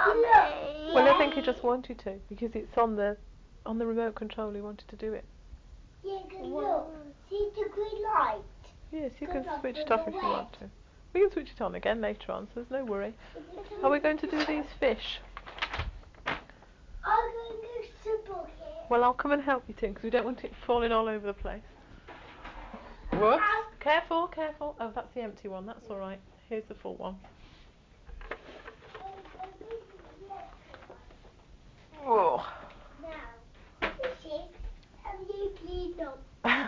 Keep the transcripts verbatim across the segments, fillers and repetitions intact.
Mummy. Well, I think he just wanted to because it's on the on the remote control. He wanted to do it. Yeah, good look. See the green light? Yes, you Good can luck switch with it off the if you wet. want to. We can switch it on again later on, so there's no worry. Are we going to do these fish? I'm going to go to the bucket. Well, I'll come and help you, Tim, because we don't want it falling all over the place. Whoops. Careful, careful. Oh, that's the empty one. That's all right. Here's the full one. Whoa. Now, fishes, have you cleaned up?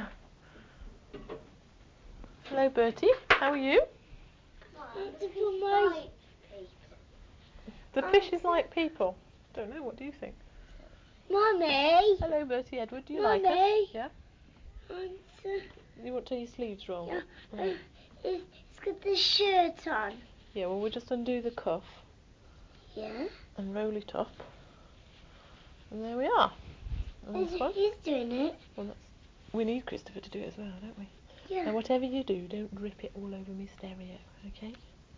Hello, Bertie. How are you? It's for my... The fish is like people. Don't know. What do you think? Mummy. Hello, Bertie. Edward, do you Mummy. like us? Yeah. Answer. You want to your sleeves roll? Yeah. Right. Uh, it's, it's got the shirt on. Yeah. Well, we'll just undo the cuff. Yeah. And roll it up. And there we are. And this one. He's doing it. Well, that's, we need Christopher to do it as well, don't we? Yeah. Now, whatever you do, don't drip it all over me stereo, okay?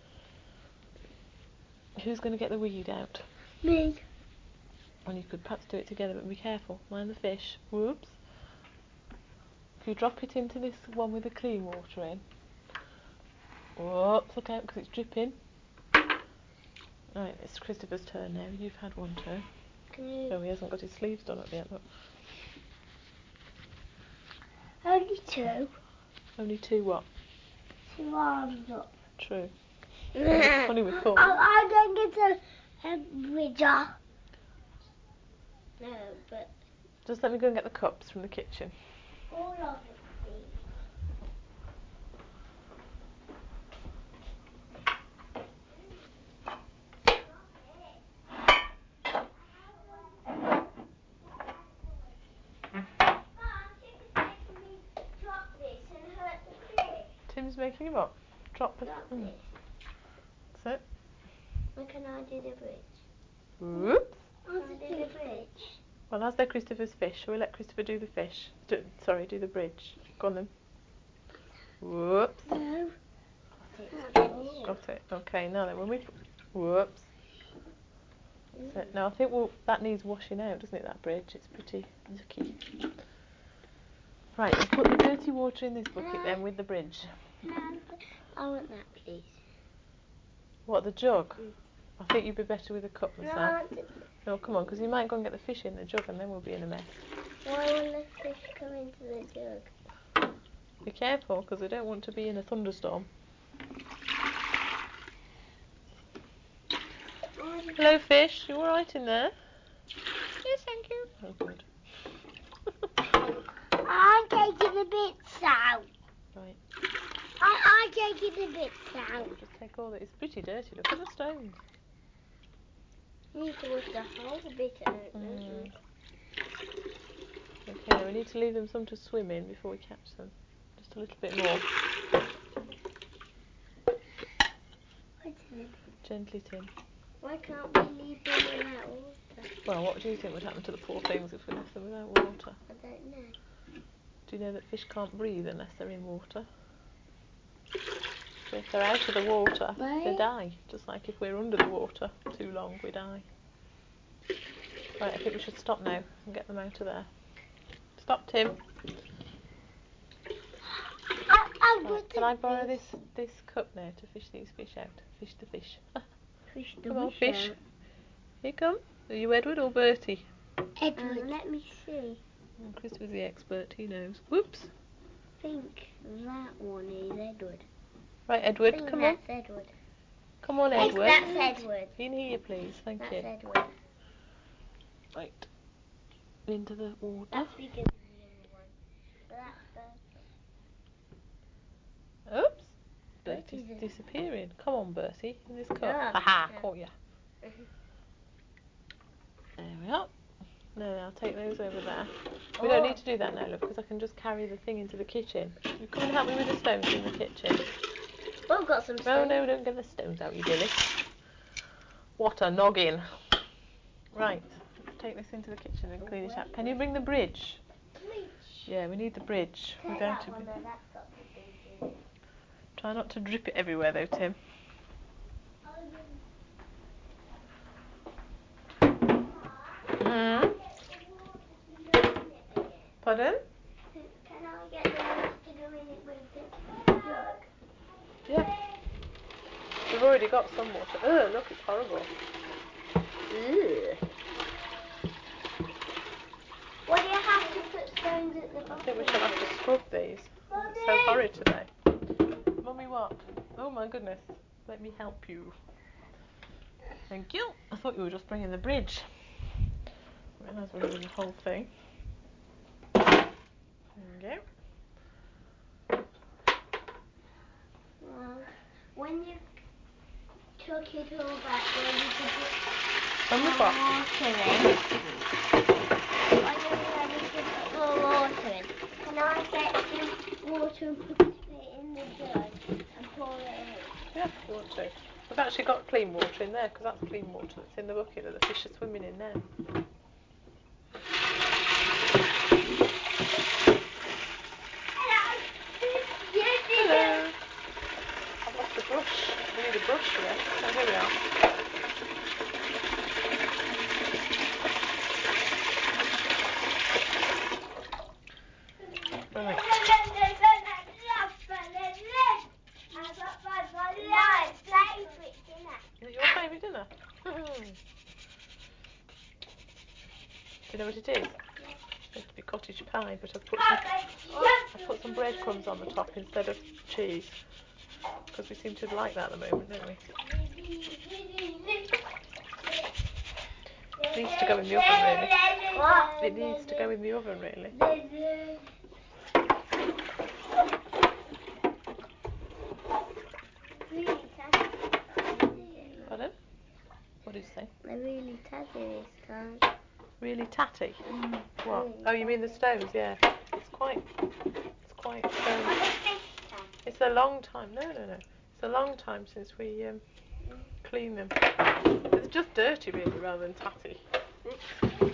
Who's going to get the weed out? Me. Well, you could perhaps do it together, but be careful. Mind the fish. Whoops. If you drop it into this one with the clean water in. Whoops, look out, because it's dripping. Right, it's Christopher's turn now. You've had one turn. Good. Oh, he hasn't got his sleeves done up yet, look. Only two. Only two what? Two arms up. True. It's funny with four. I, I don't get a, a bridge off. No, but... Just let me go and get the cups from the kitchen. All of it, please. Tim's making him up. Drop the... Drop Mm. this. That's it. When can I do the bridge? Whoops. Can I do the bridge? Well, how's there Christopher's fish? Shall we let Christopher do the fish? Do, sorry, do the bridge. Go on then. Whoops. No. Got it. Okay, now then, when we... Whoops. That's it. Now, I think we'll, that needs washing out, doesn't it, that bridge? It's pretty yucky. Right, we'll put the dirty water in this bucket then with the bridge. No, I want that, please. What, the jug? Mm. I think you'd be better with a cup myself. No, I want it. No, come on, because you might go and get the fish in the jug and then we'll be in a mess. Why will the fish come into the jug? Be careful, because we don't want to be in a thunderstorm. Hello, fish. You all right in there? Yes, thank you. Oh, good. I'm taking the bits out. Right. I, I'm taking the bits out. We'll just take all that. It's pretty dirty. Look at the stones. You need to wash the whole bit out. Mm. Okay, we need to leave them some to swim in before we catch them. Just a little bit more. Gently, Tim. Why can't we leave them without water? Well, what do you think would happen to the poor things if we left them without water? I don't know. Do you know that fish can't breathe unless they're in water? So if they're out of the water, Right. they die. Just like if we're under the water too long, we die. Right, I think we should stop now and get them out of there. Stop, Tim. I, I Right, can I borrow this this cup now to fish these fish out? Fish the fish. Fish the Come on, fish fish. out. Here come. Are you Edward or Bertie? Edward. Um, let me see. Oh, Christopher's the expert. He knows. Whoops. I think that one is Edward. Right, I Edward. think Come on. that's Edward. Come on, Yes, Edward. that's Edward. In here, please. Thank That's you. Edward. Right. Into the water. That's bigger than the other one. But that's Bertie. Oops. Bertie's Bertie's in- disappearing. Come on, Bertie. In this cup. Yeah. Haha, Yeah. caught ya. There we are. No, I'll take those over there. We don't Oh. need to do that now, look, because I can just carry the thing into the kitchen. You come and help me with the stones in the kitchen. Oh, I've got some No, stones. no, don't get the stones out, you dilly. What a noggin. Right, let's take this into the kitchen and clean it up. Can you bring the bridge? Bridge. Yeah, we need the bridge. We're Take going that to one, be... though, that's got the bridge in it. Try not to drip it everywhere though, Tim. Pardon? Can I get the water to go in it with the jug? Yeah. We've already got some water. Ugh, look, it's horrible. Ugh. What do you have to put stones at the bottom? I think we shall have to scrub these. It's so horrid today. Mummy, what? Oh my goodness. Let me help you. Thank you. I thought you were just bringing the bridge. I realise we're doing the whole thing. There we go. Well, when you took it all back, then you could put When we more what? water in. When you're ready to put more water in, can I get some water and put it in the jug and pour it in? Yeah, if you want to. We've actually got clean water in there because that's clean water that's in the bucket that the fish are swimming in now. Hello. I've lost a brush. We need a brush for this. Oh, here we are. Right. Is it your favourite dinner? Do you know what it is? It's supposed to be cottage pie, but I've put some, I've put some breadcrumbs on the top instead of cheese. Because we seem to like that at the moment, don't we? It needs to go in the oven, really. It needs to go in the oven, really. Pardon? What did you say? They're really tatty this time. Really tatty? Mm, What? really Oh, you mean the tatty. stones? Yeah. It's quite. It's quite. Um, Are they big tatty? it's a long time. No, no, no. It's a long time since we um, Mm. cleaned them. It's just dirty, really, rather than tatty. Oops.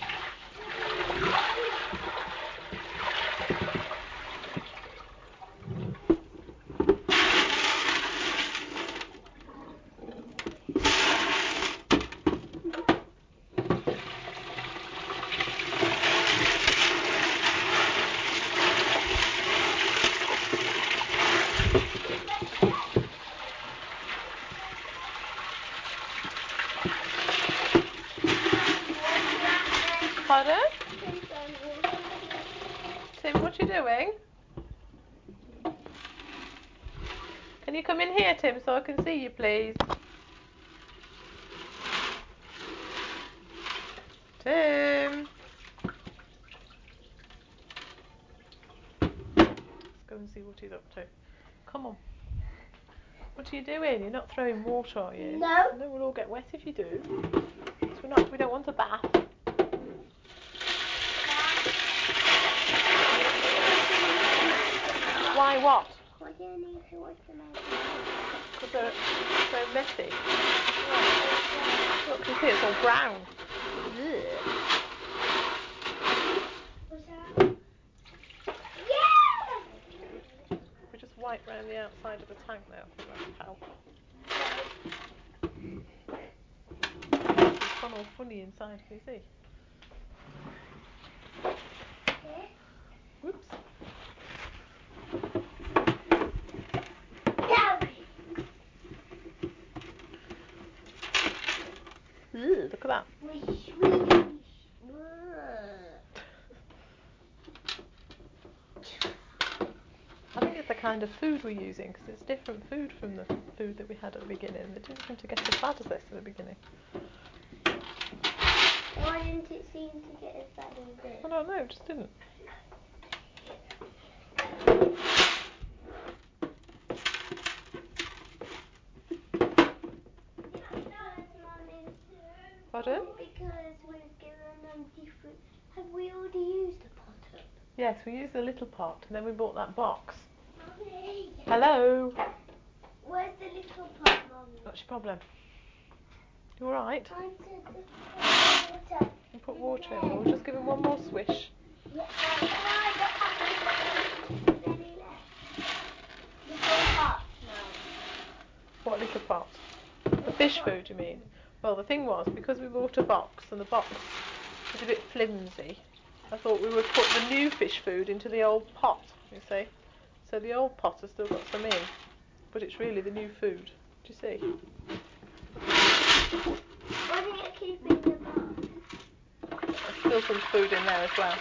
Pardon? Tim, what are you doing? Can you come in here, Tim, so I can see you, please? Tim! Let's go and see what he's up to. Come on. What are you doing? You're not throwing water, are you? No. No, we'll all get wet if you do. So we're not, we don't want a bath. Why what? What do you need to wash them out? Because they're so messy. Look, you see it's all brown. Ugh. What's that? Yeah! We just wipe round the outside of the tank now. I think that'll help. It's gone all funny inside, can you see? Okay. Whoops. Ugh, look at that. Wish, wish. I think it's the kind of food we're using because it's different food from the food that we had at the beginning. They didn't seem to get as bad as this at the beginning. Why didn't it seem to get as bad as this? I don't know, it just didn't. Pardon? Because we've given them different... Have we already used the pot up? Yes, we used the little pot and then we bought that box. Mummy. Hello? Where's the little pot, Mummy? What's your problem? You alright? I said the water. You put water in. Well, we'll just give him one more swish. Yeah, no, I don't have any left. Little pot, no. What little pot? The fish food, you mean? Well, the thing was, because we bought a box and the box is a bit flimsy, I thought we would put the new fish food into the old pot, you see. So the old pot has still got some in, but it's really the new food. Do you see? Why do you keep in the box? There's still some food in there as well.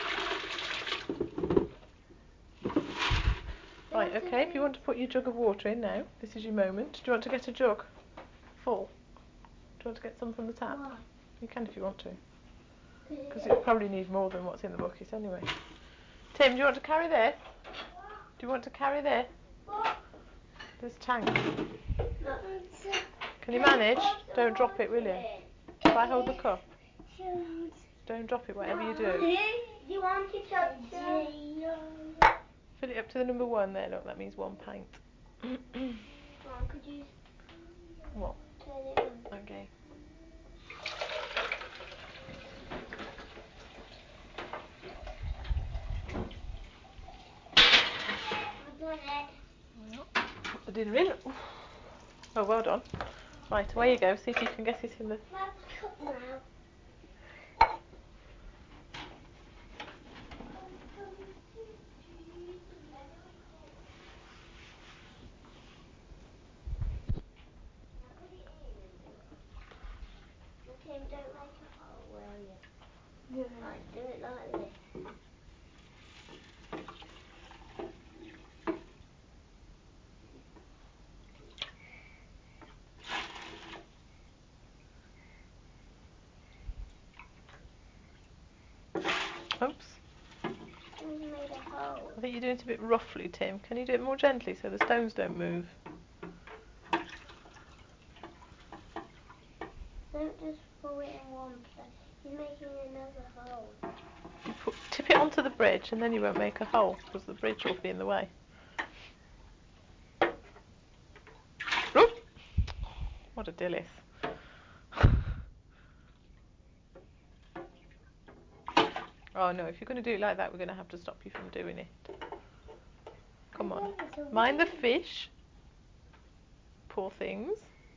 Right, okay, if you want to put your jug of water in now, this is your moment. Do you want to get a jug full? Do you want to get some from the tap? Why? You can if you want to. Because it probably needs more than what's in the bucket anyway. Tim, do you want to carry this? Do you want to carry this? This tank. Can you manage? Don't drop it, will you? If I hold the cup. Don't drop it, whatever you do. Do you want to touch it? Fill it up to the number one there, look, that means one pint. Mom, could you What? turn it on? Okay. I've done it. Well, put the dinner in. Oh, well done. Right, away you go. See if you can get it in the... That's cup now. Tim, don't make a hole, will you? No. Right, do it like this. Oops. You made a hole. I think you're doing it a bit roughly, Tim. Can you do it more gently so the stones don't move? Don't just pull it in one place. You're making another hole. You put, tip it onto the bridge and then you won't make a hole because the bridge will be in the way. Oop! What a dillis. Oh no, if you're going to do it like that, we're going to have to stop you from doing it. Come on. Mind the fish. Poor things.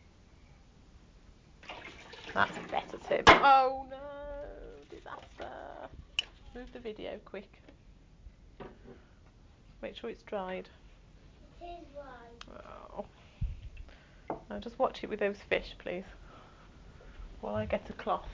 That's better, Tim. Oh no! Disaster. Move the video quick. Make sure it's dried. It is right. Oh. Now just watch it with those fish, please. While I get a cloth.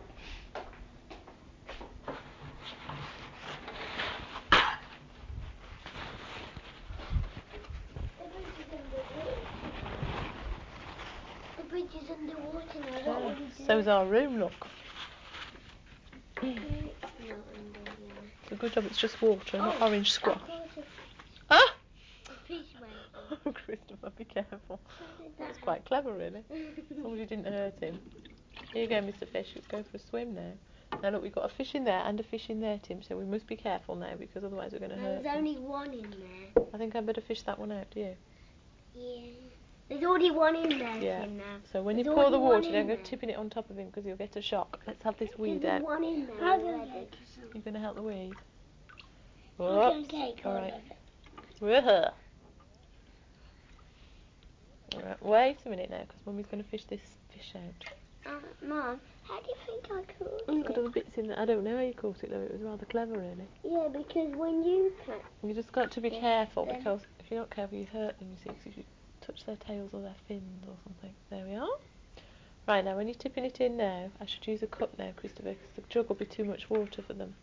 The bridge is underwater now. What Yeah. will we do? So's our room, look. It's not underwater. It's a good job it's just water, not Oh, orange squash. of course a- Ah! A fish went in. Oh, Christopher, be careful. How did That was that quite clever, really. As long as you didn't hurt him. Here you go, Mister Fish. Let's go for a swim now. Now look, we've got a fish in there and a fish in there, Tim, so we must be careful now because otherwise we're going to No, hurt there's him. only one in there. I think I'd better fish that one out, do you? Yeah. There's already one in there, Yeah. Tim, now. So when There's you pour the already one water, in don't go there. tipping it on top of him because you'll get a shock. Let's have this weed There's out. one in there I'm already. gonna take some. You're going to help the weed? I'm Whoops. gonna take all Alright. of it. Woohoo. Alright, wait a minute now because Mummy's going to fish this fish out. Uh, Mum, how do you think I caught Oh, you've got it? other bits in there. I don't know how you caught it though. It was rather clever, really. Yeah, because when you catch You just got to be Yeah, careful then- because if you're not careful, you hurt them. You see, 'cause if you touch their tails or their fins or something. There we are. Right now, when you're tipping it in now, I should use a cup now, Christopher, because the jug will be too much water for them.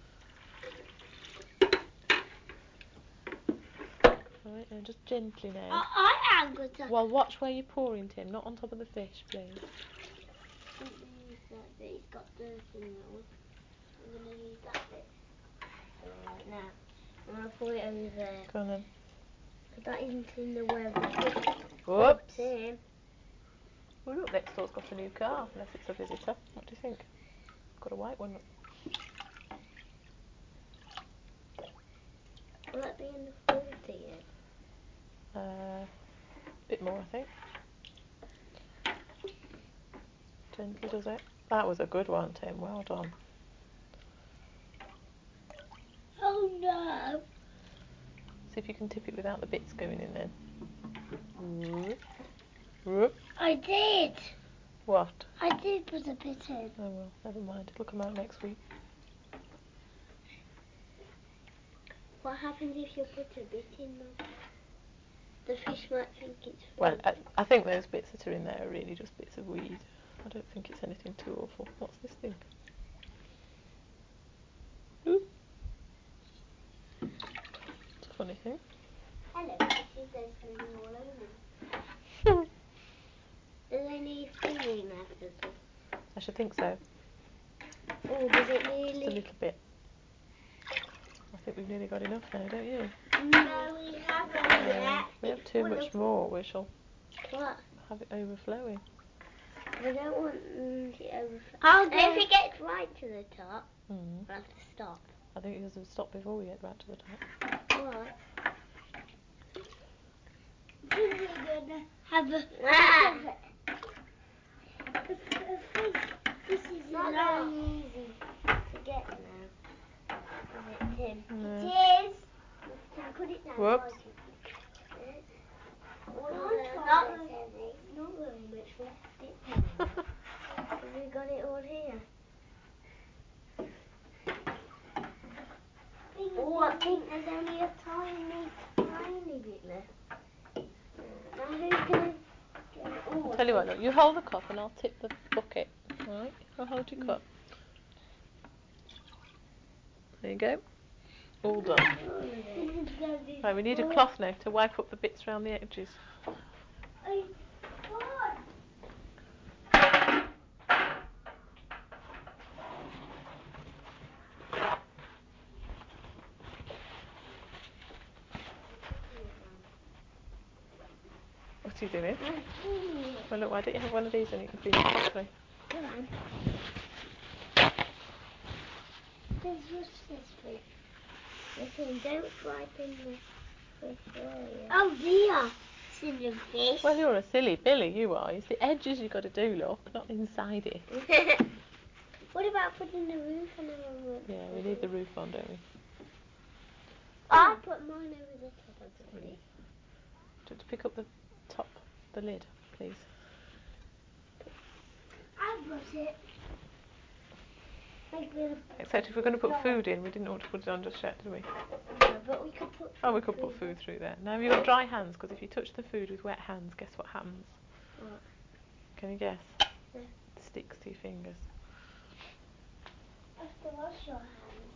Right now, just gently now. I, I am good. Well, watch where you're pouring, Tim. Not on top of the fish, please. I'm going to use that bit, it's got dirt in that one. I'm going to use that bit. Alright, now, I'm going to pour it over there. Go on then. But that isn't in the way of the fish. Whoops. Tim. Oh, look, next door's got a new car, unless it's a visitor. What do you think? Got a white one. Look. Will that be enough water yet? Uh, a bit more, I think. Gently does it. That was a good one, Tim. Well done. Oh no! See if you can tip it without the bits going in then. Whoop. Whoop. I did. What? I did put a bit in. Oh well, never mind. It'll come out next week. What happens if you put a bit in them? The fish might think it's food. Well, I, I think those bits that are in there are really just bits of weed. I don't think it's anything too awful. What's this thing? Ooh. It's a funny thing. Hello, fishes, there's swimming all over them. Do they need swimming after this? I should think so. Oh, does it Just a really? little bit. I think we've nearly got enough now, don't you? No, we haven't Uh, yet. we have too much more. We shall What? have it overflowing. We don't want mm, to overflow. Oh, if it gets right to the top, Mm. we'll have to stop. I think it has to stop before we get right to the top. What? We're gonna have a ah. This is not very easy to get now. Is it, Tim? No. It is. Tim, put it down. Whoops. Oh, no, not very heavy. Not very much left it now. Have we got it all here? Oh, I think there's only a tiny, tiny bit left. Now who's going to get it? Oh, I'll tell you what, look, you hold the cup and I'll tip the bucket. Alright, I'll hold your cup. There you go. All done. Right, we need a cloth now to wipe up the bits around the edges. What are you doing? Well, look, why don't you have one of these and you can clean it properly? Come on. There's just this bit. Listen, don't frighten the fish area. Oh dear, silly fish. Well, you're a silly Billy, you are. It's the edges you've got to do, look, not inside it. What about putting the roof on the roof? Yeah, we need the roof on, don't we? I put mine over the top of the roof. Just pick up the top, the lid, please. I brought it. Like Except if we're going to put food in, we didn't want to put it on just yet, did we? No, but we could put food Oh, we could put food through there. Now you've got dry hands, because if you touch the food with wet hands, guess what happens? What? Can you guess? Yeah. It sticks to your fingers. I have to wash your hands.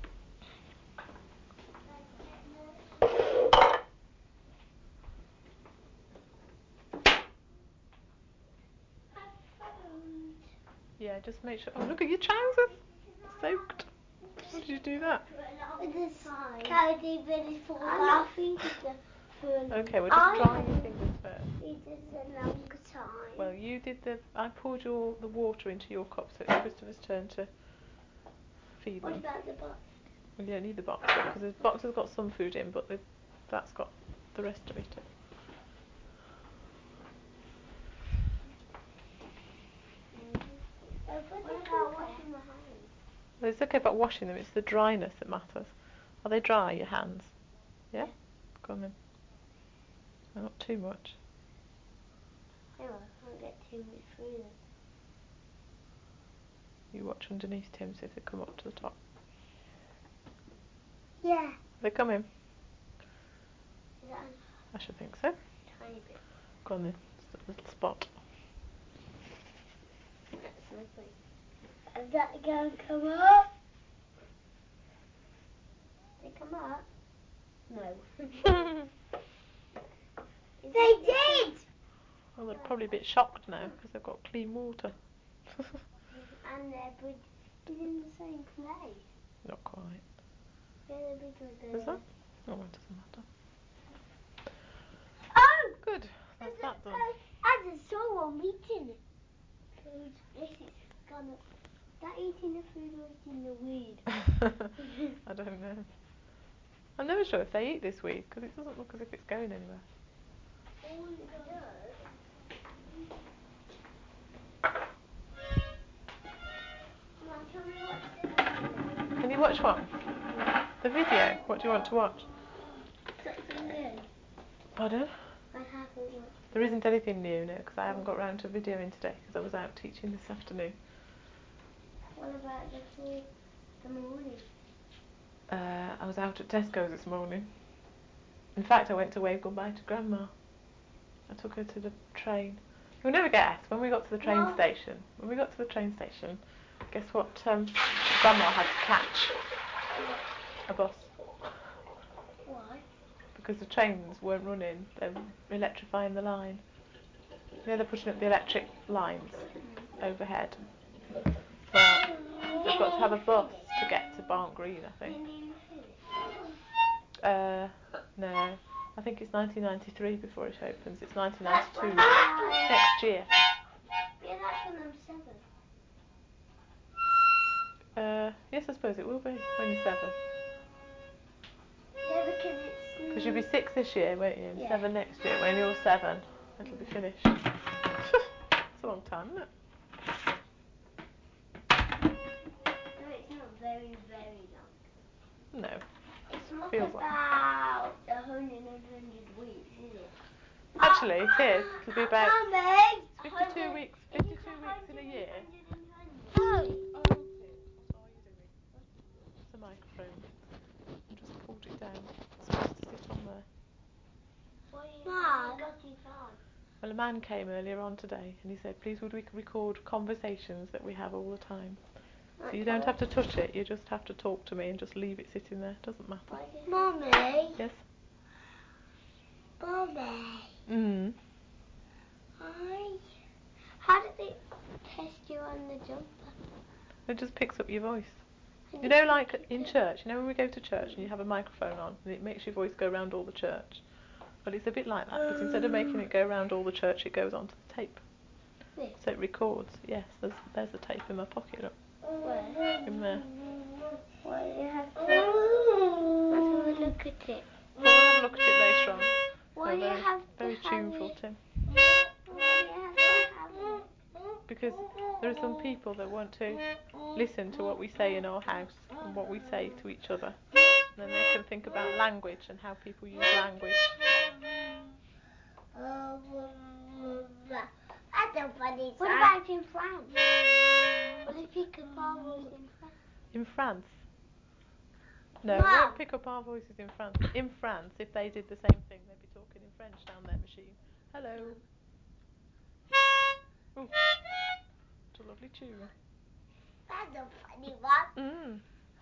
Yeah, just make sure. Oh, look at your trousers! Soaked. How did you do that? With this cardi really fall off. Okay, we're just drying your fingers first. It is a long time. Well, you did the. I poured your the water into your cup, so it's Christopher's turn to feed them. What about the box? Well, you don't need the box because the box has got some food in, but the, that's got the rest of it in. What about washing my hands? Well, it's okay about washing them. It's the dryness that matters. Are they dry, your hands? Yeah. Yeah. Go on then. Well, not too much. Hang on, I can't get too much through them. You watch underneath, Tim, see if they come up to the top. Yeah. They come in. Is that I should think so. a tiny bit? Go on then. It's a little spot. That's lovely. Is that going to come up? Did it come up? No. They did! Well, they're probably a bit shocked now because they've got clean water. And their bridge is in the same place. Not quite. Yeah, the bridge was there. Is that? Oh, it doesn't matter. Oh! Good. That's that done. I just saw one eating food. This is gonna. That eating the food or eating the weed? I don't know. I'm never sure if they eat this weed because it doesn't look as if it's going anywhere. Oh, it does. Mom, can we watch the video? Can you watch what? The video? What do you want to watch? Something new. Pardon? I haven't watched. There isn't anything new now because I haven't got round to videoing today because I was out teaching this afternoon. What about the food, the morning? Uh, I was out at Tesco's this morning. In fact, I went to wave goodbye to Grandma. I took her to the train. You'll never guess, when we got to the train No. station, when we got to the train station, guess what um, Grandma had to catch? A bus. Why? Because the trains weren't running, they were electrifying the line. You know, they're putting up the electric lines overhead. Well, they've got to have a bus to get to Barnt Green, I think. Uh, no, I think it's nineteen ninety-three before it opens. It's nineteen ninety-two next year. Yeah, that's when I'm seven. Uh, yes, I suppose it will be when you're seven. Yeah, because it's... Because you'll be six this year, won't you? And Yeah. seven next year. When you're seven, it'll be finished. It's a long time, isn't it? No, it's not very, very long. No. It's not Feels like about a hundred, hundred weeks, is it? Actually, it is. It'll be about Mommy! fifty-two weeks. fifty-two weeks in a year. Oh. Oh, okay. What are you doing? It's a microphone. I just pulled it down. It's supposed to sit on there. Mom. Got it on. Well, a man came earlier on today and he said, please would we record conversations that we have all the time. So you don't have to touch it, you just have to talk to me and just leave it sitting there. Doesn't matter. Mommy. Yes? Mommy. Mm. Hi. How did they test you on the jumper? It just picks up your voice. You know, like in church, you know when we go to church and you have a microphone on and it makes your voice go around all the church? Well, it's a bit like that, but instead of making it go around all the church, it goes onto the tape. This? So it records. Yes, there's there's the tape in my pocket. Look. Where? In there. Why do you have to... Let's have a look at it. We'll have a look at it later on. Why They're do you very, have to very have tuneful, it? Tim. Why do you have to have it? Because there are some people that want to listen to what we say in our house and what we say to each other. And then they can think about language and how people use language. That's a funny. What about in France? Will it pick up our voice in France? In France? No, it Mum. won't pick up our voices in France. In France, if they did the same thing, they'd be talking in French down their machine. Hello. Ooh. What a lovely tune. That's a funny one. Mm.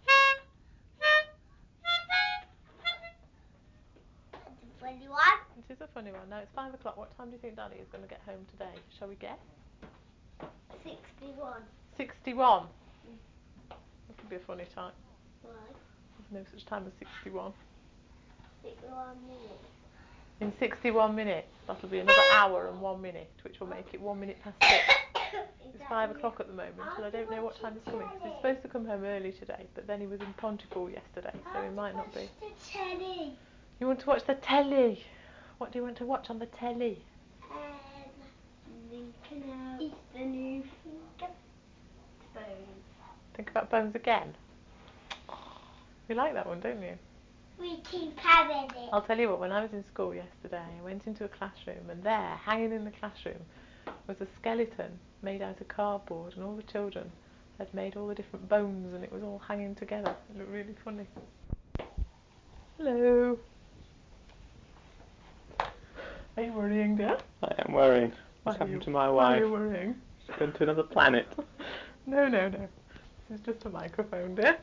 That's a funny one. It is a funny one. Now it's five o'clock. What time do you think Daddy is going to get home today? Shall we guess? Sixty-one. Sixty-one. That could be a funny time. Why? There's no such time as sixty-one. Sixty-one minutes. In sixty-one minutes, that'll be another hour and one minute, which will make it one minute past six. It's five o'clock at the moment, and I don't know what time he's coming. Cause he's supposed to come home early today, but then he was in Pontypool yesterday, so he might not be. The telly. You want to watch the telly? What do you want to watch on the telly? Um, Lincoln out. It's the new finger. Bones. Think about Bones again. You like that one, don't you? We keep having it. I'll tell you what, when I was in school yesterday, I went into a classroom, and there, hanging in the classroom, was a skeleton made out of cardboard, and all the children had made all the different bones, and it was all hanging together. It looked really funny. Hello. Are you worrying, dear? I am worrying. Why What's are happened you- to my Why are wife? you worrying? She's gone to another planet. No, no, no. This is just a microphone, dear.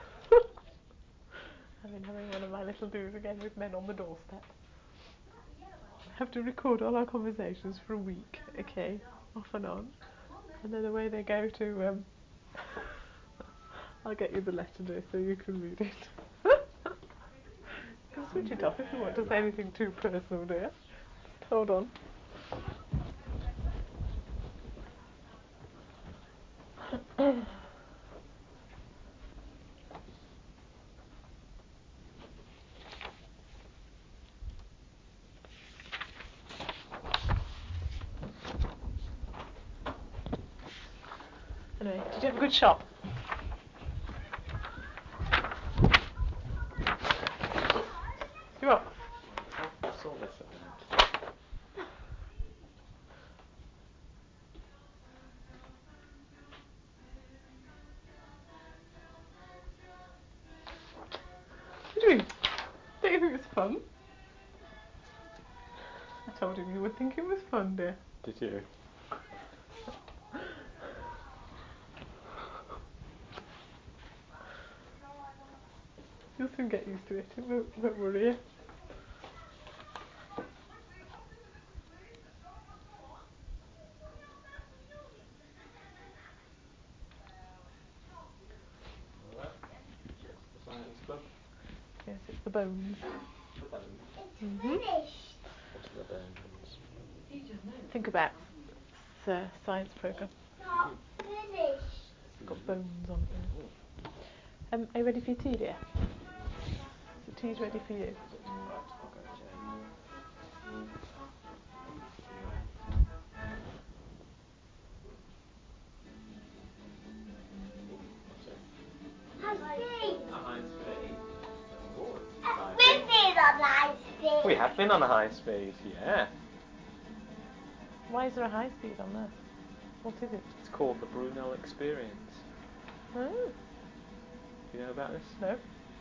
I've been having one of my little do's again with men on the doorstep. I have to record all our conversations for a week, okay, off and on. And then away they go to, um, I'll get you the letter, dear, so you can read it. You can switch it off if you want to say anything too personal, dear. Just hold on. Anyway, did you have a good shop? You what? What's all this about? fun. I told him you would think it was fun, dear. Did you? You'll soon get used to it. It won't, won't worry you. The Science Club. Yes, it's the bones. The bones. Mhm. Finished. What's the bones? Think about the science programme. Not finished. It's got bones on it. Um, are you ready for your tea, dear? The tea's ready for you. Right, I'll go change. What's it? High speed. A high speed. Oh, I've been on high speed. we have been on a high speed, yeah. Why is there a high speed on there? What is it? It's called the Brunel Experience. Oh, Do you know about this? no.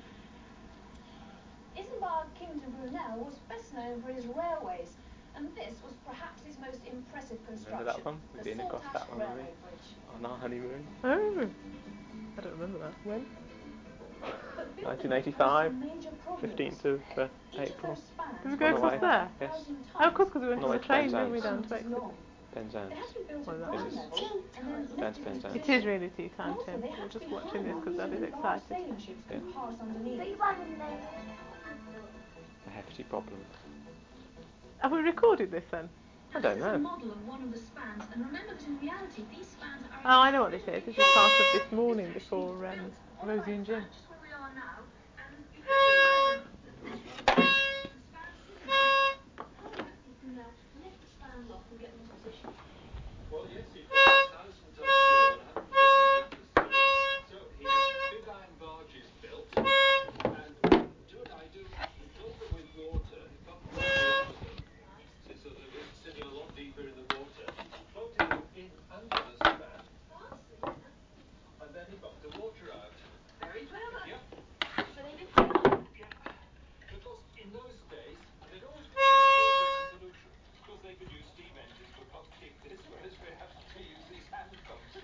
Isambard Kingdom Brunel was best known for his railways, and this was perhaps his most impressive construction. Remember that one? We the didn't across Saltash that one, Railway really? Bridge. On our honeymoon. Oh, I don't remember that. When? But building nineteen it eighty-five. posed some major problems. fifteenth of uh, Each of April. those spans Did we was go On the across way. there? one Yes. thousand Oh, of course, tons, because we went On the on way the to train, Penzance. didn't we, down to meters Exeter? long. Penzance. They had to be built Well, at that ground is- level and then Down to lifted into Penzance. It position. is really tea And time, also Tim. they We had were to just be high watching this enough because so Dad is that large excited. sailing ships could Yeah. pass underneath. We want to make A hefty problem. Have we recorded this then? I Now, don't this is a know. model of one of the spans, and remember that in reality these spans are Oh, I know what this is. This is part of this This morning actually before built um, all the Rosie way and in Jim. fact, just where we are now, and you have to imagine that this one, the span sitting on it. How exactly do you now lift the spans off and get them into position? Well, yes, you've got a thousand ton steel and one hundred fifty metres through. So he has big iron barges built, and do what I do, you fill them with water, you pump water into them, Right. so so they're sitting a lot deeper in the water, floating them in under the span, Oh, I see now. and then you pump the water out. Very clever. Yep. So they lift it up. Yeah. Because in those days, they'd always put water as a solution, because they could use steam engines for pumping this, whereas we have to use these hand pumps.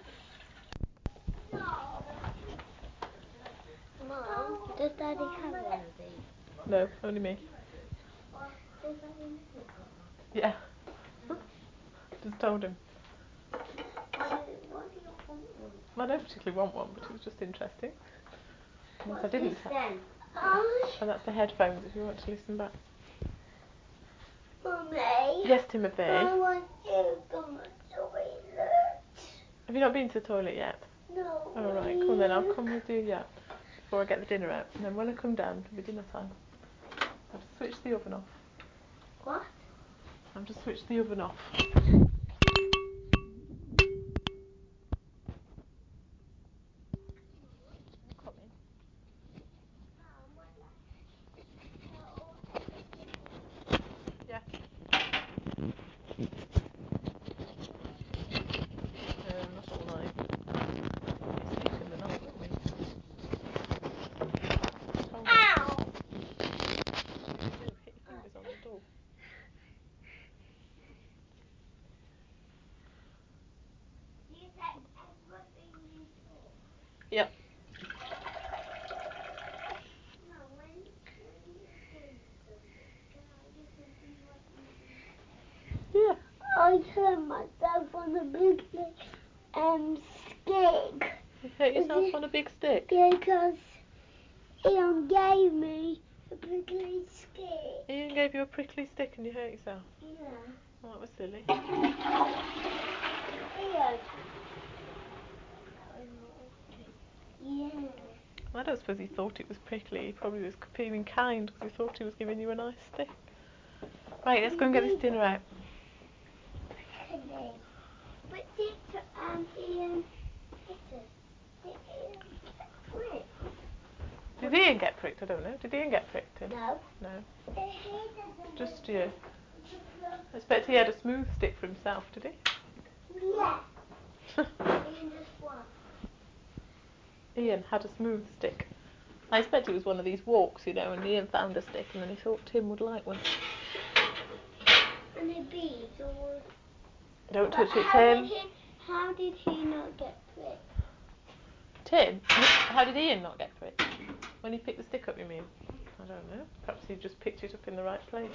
Mom, does Daddy have one of these? No, only me. Or does Daddy not got one? Yeah. Just told him. Why do, why do you want one? I don't particularly want one, but it was just interesting. Unless I What's didn't. this then? Oh, And that's the headphones if you want to listen back. Mummy. Yes, Timothy. I want to go to the toilet. Have you not been to the toilet yet? No. Oh, right. Come on then, I'll come with you, yeah. Before I get the dinner out. And then when I come down, it'll be dinner time. I'll just switch the oven off. What? I'll just switch the oven off. Yeah. Um, not all night. We sleep in the night, don't we? Oh, Ow! what do you do? Hit your fingers on the door. You said everything you saw. Yep. No, when, when you do something, can I get to see what you do? Yeah. I hurt myself on a big um stick. You hurt yourself Is it- on a big stick? Because Ian gave me a prickly stick. Ian gave you a prickly stick and you hurt yourself. Yeah. Oh, that was silly. Ian. Yeah. I don't suppose he thought it was prickly. He probably was feeling kind because he thought he was giving you a nice stick. Right, let's go and get this dinner out. Prickly. But did um Ian hit us? Did Ian prick? Did Ian get pricked? I don't know. Did Ian get pricked? Tim? No. No. He doesn't. Just you. Because, I expect he had a smooth stick for himself, did he? yeah. Ian just won. Ian had a smooth stick. I expect it was one of these walks, you know, and Ian found a stick and then he thought Tim would like one. And the beads or... Don't But touch it, how did Tim. he, how did he not get pricked? Tim? How did Ian not get pricked? When he picked the stick up, you mean? I don't know. Perhaps he just picked it up in the right place.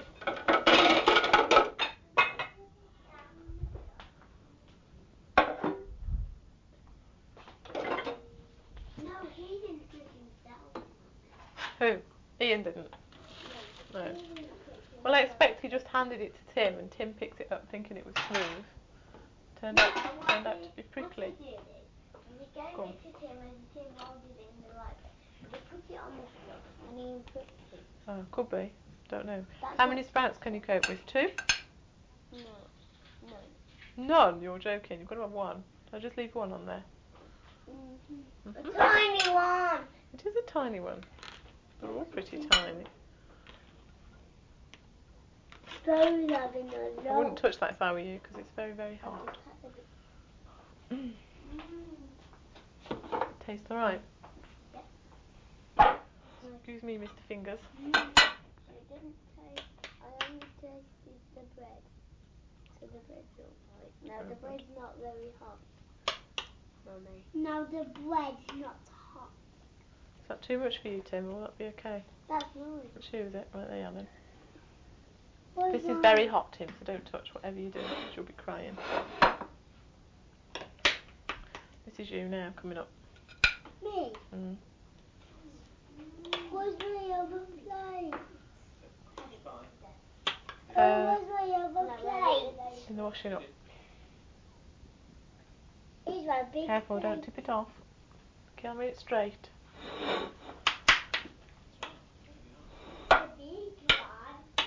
No, he didn't prick himself. Who? Ian didn't. No, No. he didn't prick himself. Well, I expect he just handed it to Tim and Tim picked it up thinking it was smooth. Turned out, what turned out he- to be prickly. What he did is, he gave Go on. it to Tim and Tim rolled it in the right way. He put it on the floor and he pricked it. Oh, could be. Don't know. That's How what- many sprouts can you cope with? Two? No, no. None? You're joking. You've got to have one. I'll just leave one on there. Mm-hmm. Mhm. A tiny one. It is a tiny one. They're all pretty tiny. Very loving a I lot. wouldn't touch that if I were you because it's very, very I hot. just had a bit. Mm. Tastes alright? Yeah. Excuse me, Mister Fingers. Mm. It didn't taste. I only tasted the bread. So the bread's alright. Now Oh, the good. bread's not very hot. Mummy. Now the bread's not hot. Is that too much for you, Tim, or will that be okay? That's nice. Which shoe is it? Right there, then. What's This is mine? very hot, Tim, so don't touch whatever you do because you'll be crying. This is you now, coming up. Me? Mm. Where's my other plate? Uh, Oh, where's my other plate? in the washing up. Here's my big Careful, plate. don't tip it off. Camera it straight. The big one.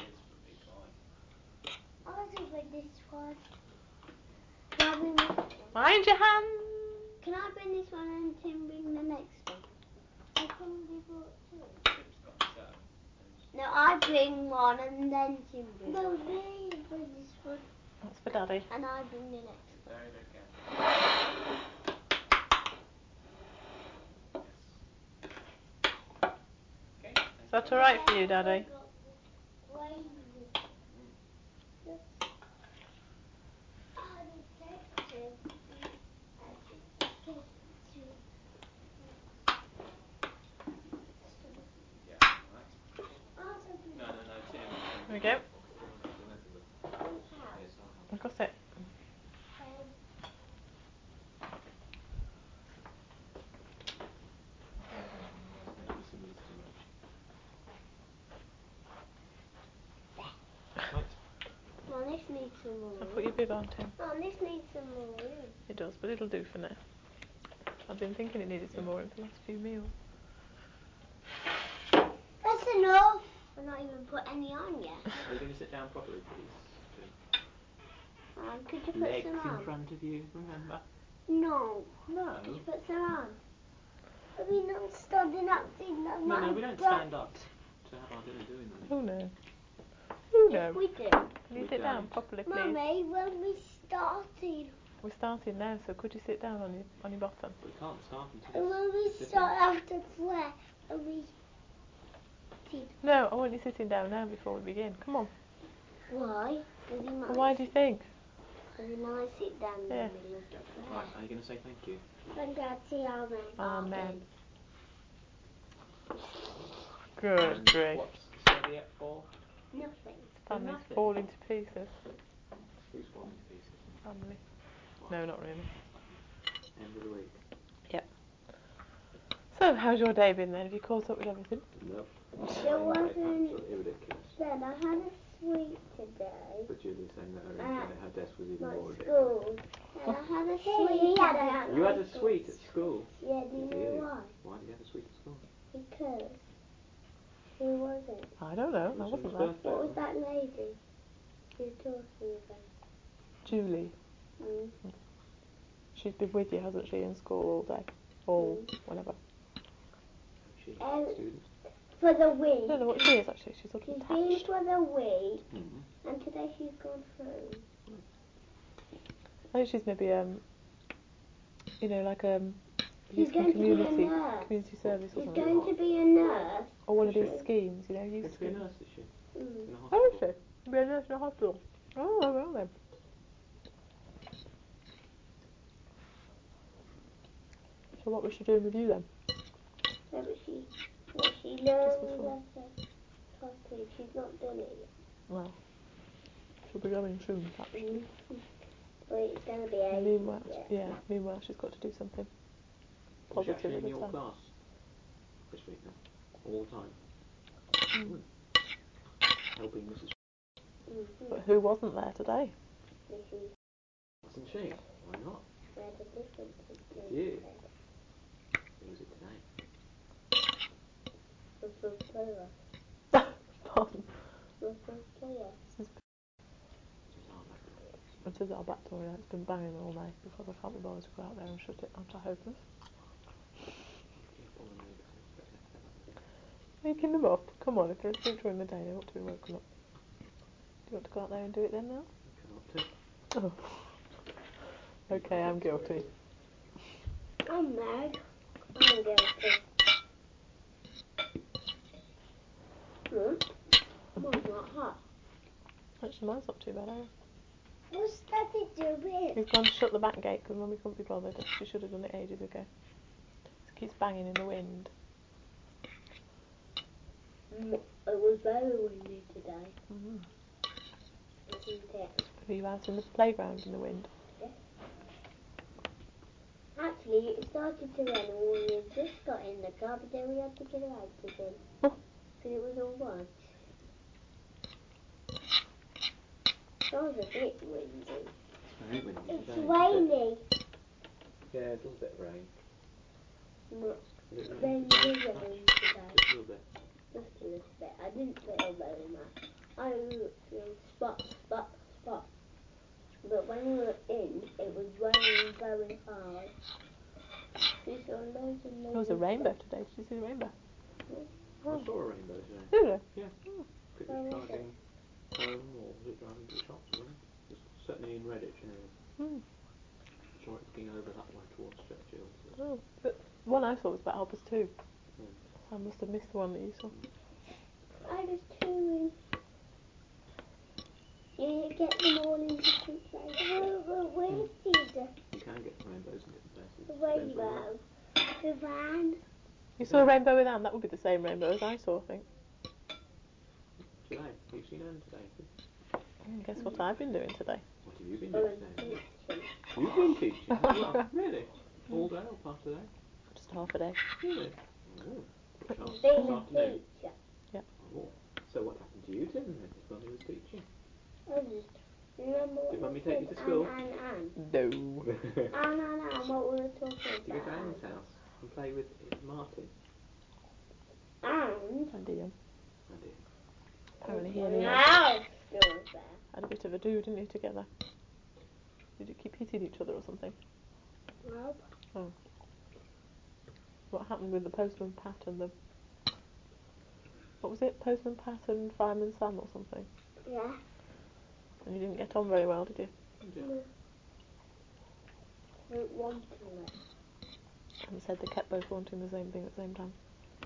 I want to bring this one. Can I bring this one? Mind your hand! Can I bring this one and Tim bring the next one? I probably brought two. No, I bring one and then Tim brings one. No, me bring this one. That's for Daddy. And I bring the next one. Very, very careful. Okay. Is that alright for you, Daddy? Yeah, alright. No, no, no, Tim. There we go. Tim will have to open them. Yes, I'll help. I've got it. This needs too much. Right. Well, this needs some more. I'll put your bib on, Tim. Oh, this needs some more room. It does, but it'll do for now. I've been thinking it needed some more in the last few meals. That's enough. I've not even put any on yet. Are you going to sit down properly, please? Um, could you put Legs some in on? front of you, remember? No. No. Could you put some on? Are we not standing up? No, No, no, we don't stand up to have our dinner doing them. Oh no. Oh no. Yes, we do. Can you We sit down don't. properly, please? Mummy, when we started. We're starting now, so could you sit down on your on your bottom? We can't start until And when we it's start after prayer, and we did. No, I want you sitting down now before we begin. Come on. Why? Because he might. Well, why do you think? Because he might sit down in Yeah. the middle of the prayer. Right, are you going to say thank you? And Daddy, amen. Amen. Good And grief. what's the serviette for? Nothing. Family's Nothing. falling to pieces. Who's falling to pieces? Family. What? No, not really. End of the week? Yep. So, how's your day been then? Have you caught up with everything? Nope. There wasn't. Absolutely ridiculous. Then I had a sweet today. But Julie's saying that her, Uh, her desk was even My more ridiculous. school. And I had a sweet today. You had a sweet at school? Yeah, do you Good for know you. why? Why did you have a sweet at school? Because. Who was it? I don't know. It I was wasn't someone's there. birthday, What was wasn't that lady you were talking about? Julie. Mm. She's been with you, hasn't she, in school all day? All, Mm. whenever. it? She Um, a student. For the I week. don't know what she is actually. She's sort of She's been attached. for the week, Mm-hmm. and today she's gone home. I think she's maybe, um, you know, like um, She's useful going to be a community nurse. community service or She's something. going to be a nurse. Or one of Is these she? schemes, you know, Going youth to be a schemes. nurse, is she? Mm. In a Oh, hospital? is she? Be a nurse in a hospital. Oh, well then. So what was she doing with you then? No, but she, no, she learned Just for fun. that tattoo. She's not done it yet. Well, she'll be going soon, actually. Mm. But it's going to be ages Meanwhile, yet. yeah, meanwhile she's got to do something Was she positive actually with in her your time. class this week then? All the time? Mm. Mm. Helping Missus Mm-hmm. But who wasn't there today? Missus Wasn't she? Why not? Read a different Did you? Who was it today? Russell Taylor. Pardon. Russell Taylor. This is, It was our back door. it is our back door, yeah. It's been banging all day because I can't be bothered to go out there and shut it. Aren't I hopeless? Keep all the neighbours in, but let's have a- Waking them up. Come on, if they're asleep during the day, they ought to be woken up. Do you want to go out there and do it then now? Come up to. Oh. Okay, I'm guilty. I'm mad. I'm guilty. Hmm? Mine's not hot. Actually, mine's not too bad, eh? What's Daddy doing? We've gone to shut the back gate because Mummy couldn't be bothered. She should have done it ages ago. It keeps banging in the wind. Mm, it was very windy today, Mm. isn't it? Are you out in the playground in the wind? Actually, it started to rain and we just got in the car, but then we had to get out again. Oh. Because it was all wet. It was a bit windy. It's very windy It's today, isn't rainy. it? Yeah, it's a little bit of rain. No, Is it then raining it today? was Much? rain today. Just a little bit. Just a little bit. I didn't feel very much. I feel spot, spot, spot. But when we were in, it was raining very hard. We saw loads and loads There was a of rainbow spots. today. Did you see the rainbow? I saw a rainbow today. Did you? Yeah. Oh. It Where was was driving home or was it driving to the shops or something? It was certainly in Redditch anyway. Mm. I saw it looking over that way towards Churchill. So Oh. But the one I saw was about Albus too. Mm. I must have missed the one that you saw. I was two. You get them all in different places. Well, well, where Mm. did the You can get rainbows in different places. Depends rainbow? where The van. You saw a rainbow with Anne? That would be the same rainbow as I saw, I think. you are. Today. You've seen Anne today. Mm, guess what I've been doing today? What have you been Oh, doing and today? teaching. You've been teaching as well? Really? All day or part of the day? Just half a day. Really? Oh. Which half? Being This a afternoon? teacher. Oh. So what happened to you, Tim, then, if Mummy was teaching? I just remember what Did Mummy I take you said, to school? Anne, Anne, No. Anne. Anne, Anne, Anne, what we were talking Did you go about. to Anne's house and play with Martin? And And Ian. I did. Apparently he and the Ian house was there. had a bit of a do, didn't you, together? Did you keep hitting each other or something? Nope. Oh. What happened with the Postman Pat and the... What was it? Postman Pat and Fireman Sam or something? Yeah. And you didn't get on very well, did you? Yeah. No. Didn't want to let. And said they kept both wanting the same thing at the same time.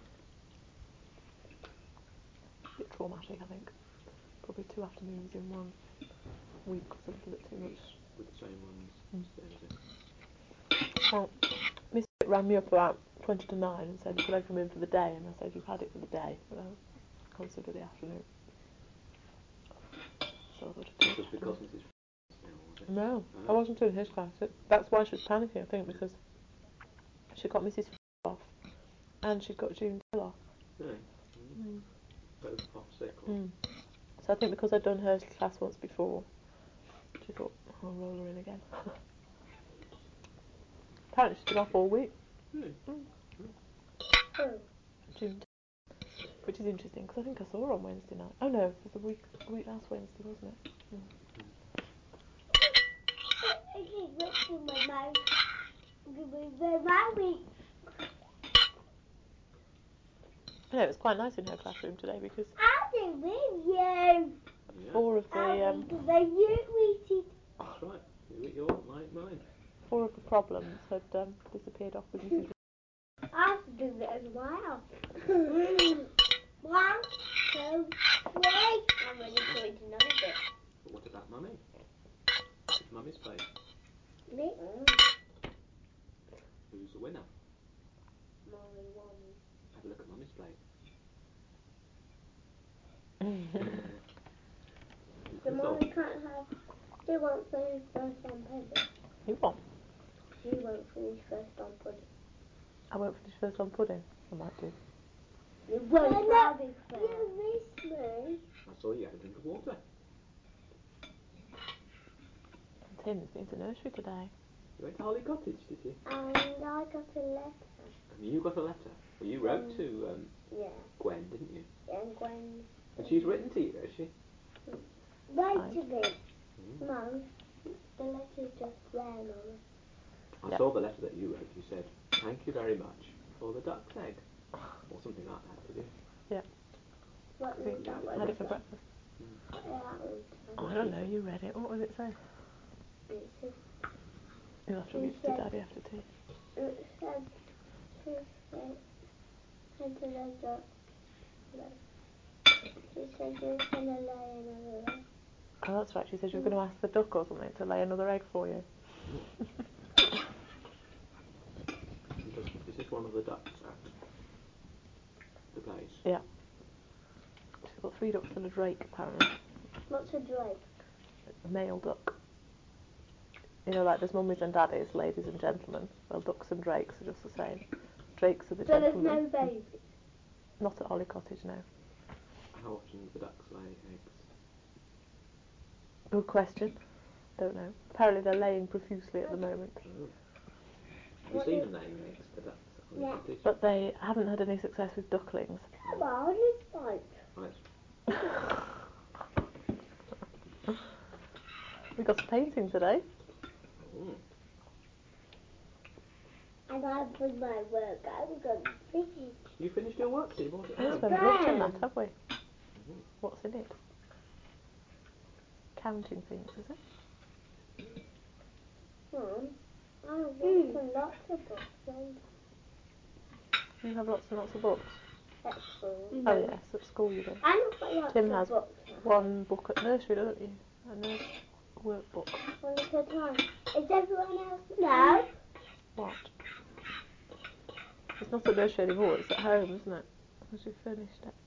A bit traumatic, I think. Probably two afternoons in one week was a little bit too much. With the same ones. Mm. Stairs in. Well, Miss rang me up about twenty to nine and said, could I come in for the day? And I said, you've had it for the day, but I'll consider the afternoon. So I thought I'd This do was it because afternoon. Missus Still, was it? No, Oh. I wasn't in his class. It, that's why she was panicking, I think, because she got Missus off and she got June Till off. Really? Mm. Mm. Both off sick or? Mm. So I think because I'd done her class once before, she thought, I'll roll her in again. Apparently she's been off all week. Really? Mm. Oh. June, which is interesting because I think I saw her on Wednesday night. Oh no, it was the week, the week last Wednesday, wasn't it? Mm. I keep wetting my mouth. With my week. No, it was quite nice in her classroom today because I did with you. Yeah. four of the I um, read when you read it. That's right. You eat yours, I eat mine. four of the problems had um, disappeared off with Missus I have to do it as well. One, two, three. I'm ready to eat another bit. But what about Mummy? It's Mummy's plate. Me? Who's the winner? Molly won. Have a look at Mummy's plate. So Molly can't have. She won't finish first on pudding. You what? She won't finish first on pudding. I won't finish first on pudding. I might do. You won't have it first. You miss me. I saw you had a drink of water. Tim's been to nursery today. You went to Holly Cottage, did you? And I got a letter. And you got a letter. Well, you wrote Um, to um, Yeah. Gwen, didn't you? And Gwen. And she's written to you, has she? Wait a bit. Mm. Mum, the letter's just there, Mum. I Yeah. saw the letter that you wrote. You said, thank you very much for the duck's egg. Or something like that, did you? What I think was that I one? had it for breakfast. What that Oh, one? I don't know. You read it. What does it say? It said, You'll have to She read it to said- Daddy after tea. it said, she said, said to the duck, she said you was going to lay another egg. Oh, that's right. She said you were going to ask the duck or something to lay another egg for you. Because is this one of the ducks at the place? Yeah. She's got three ducks and a drake, apparently. What's a drake? A male duck. You know, like there's mummies and daddies, ladies and gentlemen. Well, ducks and drakes are just the same. Drakes are the So there's gentlemen. no baby? Not at Holly Cottage, no. How often do the ducks lay eggs? Good question. Don't know. Apparently they're laying profusely at the moment. Oh. Have you What seen is- them laying eggs, the ducks at Holly Yeah. Cottage? But they haven't had any success with ducklings. Come on, it's fine. Right. We got a painting today. Mm. And I've done my work. I'm going to finish. You finished your work, so you brought it Yes, home. we haven't looked in that, Grand. have we? Mhm. What's in it? Counting things, is it? Mum, I have lots and lots of books and You have lots and lots of books. at school. Oh yes, at school you do. I've got lots Tim of has books. one book at nursery, don't you? A nurse workbook. One at a time. Is everyone else? No. What? It's not at nursery anymore, it's at home, isn't it? Because we finished it.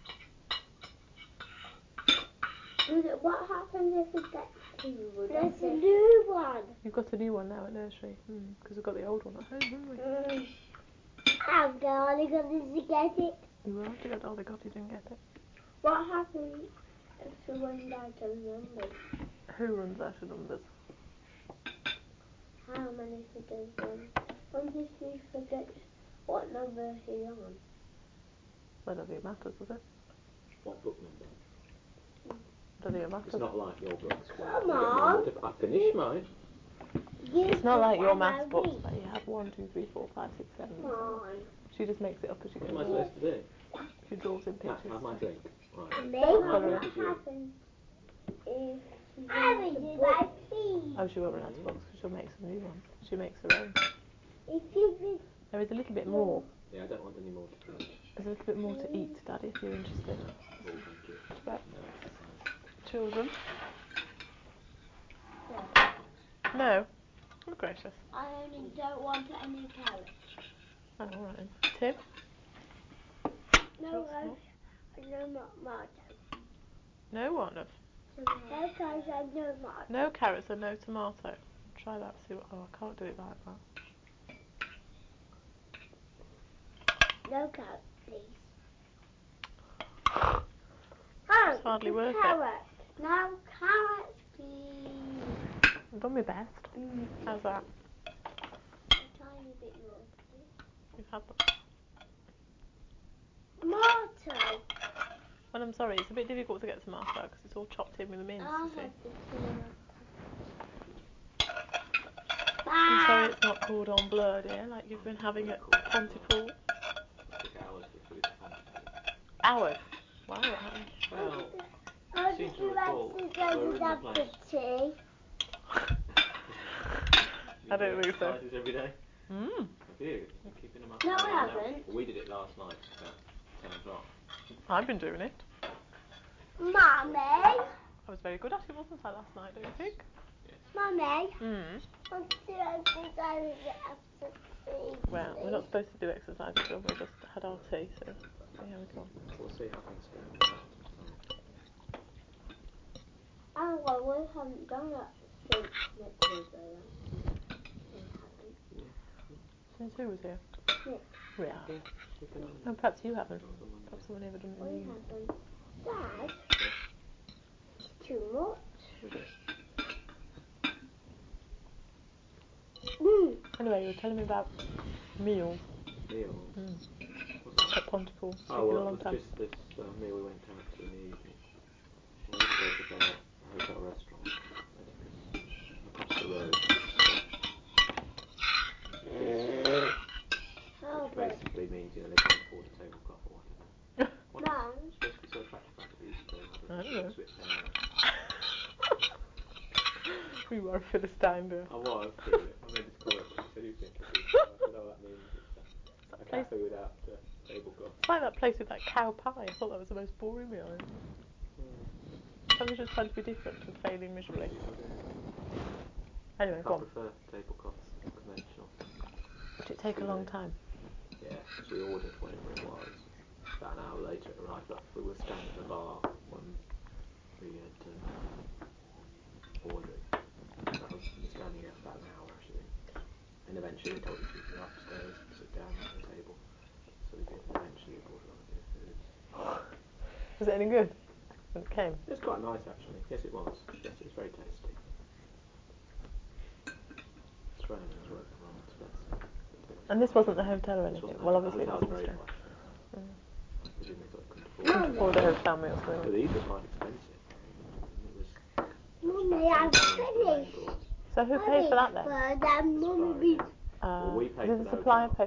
Does it- What happens if it gets too good? There's a new one. You've got a new one now at nursery. Because we've got the old one at home, haven't we? Mm. I'm darling going to get it. You were after that, Ollie got it and get it. What happens if she runs out of numbers? Who runs out of numbers? How many figures run? What if she forgets what number she's on? I don't think it matters, does it? What book number? I don't think it matters. It's not like your books. where Come you get on. numbered. I finished mine. It's not like your maths books where you have one, two, three, four, five, six, seven. Come on. She just makes it up as she What am I goes. supposed to do? She draws in Cat, pictures. have my drink. Right. Then What what colour is you? happens if she runs the book? Oh, she won't run out of books because she'll make some new ones. She makes her own. If you did There is a little bit more. Yeah, I don't want any more to drink. There's a little bit more to eat, Daddy, if you're interested. Oh, thank you. Right. No exercise. Children? No? Oh, gracious. I only don't want any carrots. Oh, alright then. Tim? No, What's I, I no tomato. No what, love? No carrots and no tomato. No carrots and no tomato. Try that, see what... Oh, I can't do it like that. No carrots, please. It's hardly worth it. Carrots. No carrots, please. I've done my best. Mm. How's that? A tiny bit more. You've had them. Tomato. Well, I'm sorry, it's a bit difficult to get tomato because it's all chopped in with the mince, I'll you see. have the tomato. I'm sorry it's not called en bleu, dear, like you've been having at Pontypool. It took hours to put it on. Hours? Wow. um, Well, How seem did to you recall actually we're go in to the have the place. tea? You I don't think so. exercises every day? Mm. Have you? You're keeping them up? No, I Well, haven't. We did it last night about ten o'clock. I've been doing it. Mummy, I was very good at it, wasn't I, last night, don't you think? Mummy, Mm. what's the exercise after three? Well, we're not supposed to do exercise until we just had our tea, so see how we go. We'll see how things go. Oh, well, we haven't done that since Nick was there. We haven't. Since who was here? Nick. We have. No, perhaps you haven't. Perhaps someone ever done it We in you. haven't. Dad, it's too much. Mm. Anyway, you were telling me about meals Meals? mm. What's at Pontypool. Oh, Taking well, a it long was time. just this uh, meal we went out to in the evening. We went to go to the hotel restaurant across the road. Oh, Which but basically means, you know, they can't afford a tablecloth or whatever. What's Mum, supposed to be so attractive about these two? I don't know. Switch down. We were a Philistine there. I was, too. I made this comment, but you said you think it is. I said, oh, that means it's a, a place- cafe without uh, tablecloth. It's like that place with that cow pie. I thought that was the most boring meal. I was just trying to be different and failing miserably. Anyway, I go on. prefer tablecloths conventional. Did it take a long time? Yeah, because we ordered whatever it was. About an hour later it arrived. Like, we were standing at the bar when we had uh, ordered. That was, we were standing there for about an hour actually. And eventually they told us we could go upstairs and sit down at the table. So we did, and eventually we ordered on a bit of food. Was it any good when it came? It was quite nice actually. Yes, it was. Yes, it was very tasty. Australians work for Marks Spencer. And this wasn't the hotel or This anything? wasn't Well, a obviously it hotel's wasn't very Australia. posh. Yeah. Mm. I presume they thought they couldn't afford Couldn't it. afford a hotel meal, so But these were quite expensive. It was Mummy, I'm finished. So who paid for that then? But then Mummy, Uh, Well, we paid did for the the supplier hotel. pay